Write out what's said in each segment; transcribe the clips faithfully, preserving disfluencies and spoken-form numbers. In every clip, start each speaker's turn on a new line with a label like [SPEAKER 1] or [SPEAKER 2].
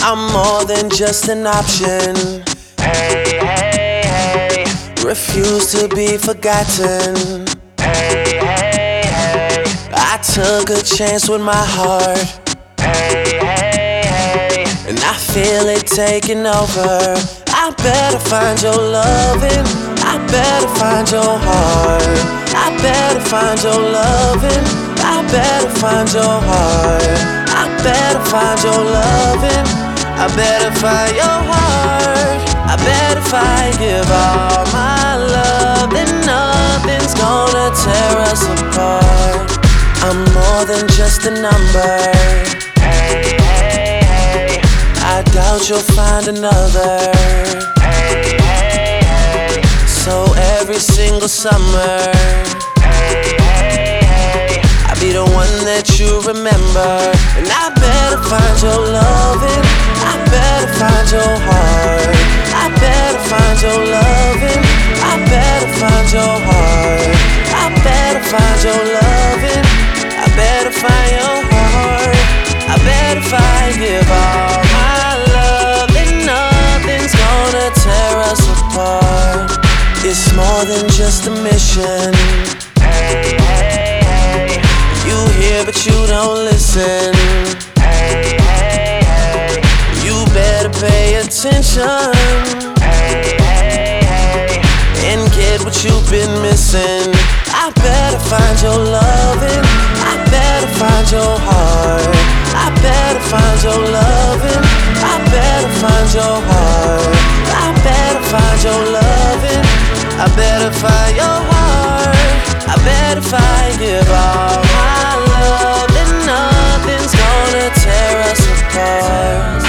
[SPEAKER 1] I'm more than just an option.
[SPEAKER 2] Hey, hey, hey.
[SPEAKER 1] Refuse to be forgotten.
[SPEAKER 2] Hey, hey, hey.
[SPEAKER 1] I took a chance with my heart.
[SPEAKER 2] Hey, hey, hey.
[SPEAKER 1] And I feel it taking over. I better find your loving. I better find your heart. I better find your loving. I better find your heart. I better find your loving. I better find your heart. I better if I give all my love, then nothing's gonna tear us apart. I'm more than just a number.
[SPEAKER 2] Hey, hey, hey.
[SPEAKER 1] I doubt you'll find another.
[SPEAKER 2] Hey, hey, hey.
[SPEAKER 1] So every single summer,
[SPEAKER 2] Hey, hey, hey.
[SPEAKER 1] I'll be the one that you remember. And I better find your loving. I better find your heart. I better find your loving. I better find your heart. I better find your loving. I better find your heart. I better if I give all my love, then nothing's gonna tear us apart. It's more than just a mission.
[SPEAKER 2] Hey, hey, hey.
[SPEAKER 1] You hear but you don't listen.
[SPEAKER 2] Hey, hey, hey.
[SPEAKER 1] You better pay attention
[SPEAKER 2] Hey, hey, hey.
[SPEAKER 1] and get what you've been missing. I better find your loving. I better find your heart. I better find your loving. I better find your heart. I better find your loving. I better find your heart. I better if I give all my love, then nothing's gonna tear us apart.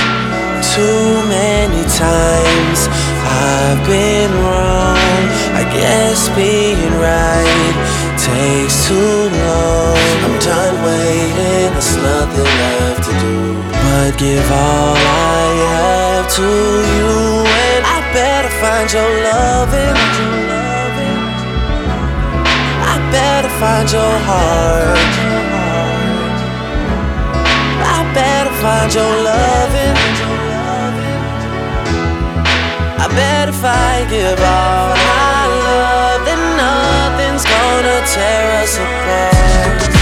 [SPEAKER 1] Too many times I've been wrong. I guess being right takes too long. I'm done waiting, there's nothing left to do but give all I have to you. And I better find your loving. I better find your heart. I better find your loving. I bet if I give all my love, then nothing's gonna tear us apart.